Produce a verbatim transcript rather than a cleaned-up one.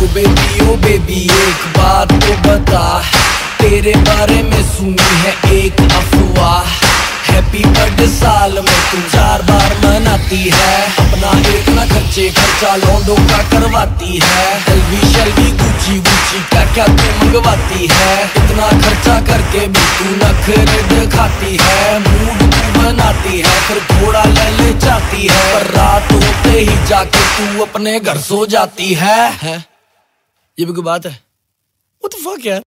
Baby ओ baby एक बात तो बता, तेरे बारे में सुनी है एक अफवाह। हैप्पी बर्थडे साल में तू चार बार मनाती है, अपना एक ना खर्चे खर्चा लौंडों का करवाती है। एलवी शलवी गुची गुची क्या क्या तू मंगवाती है, इतना खर्चा करके भी तू नखरे दिखाती है। मूड तू बनाती है फिर थोड़ा ले ले जाती है, पर रात होते ही जाके तू अपने घर सो जाती है, है? ये भी कोई बात है? What the fuck यार।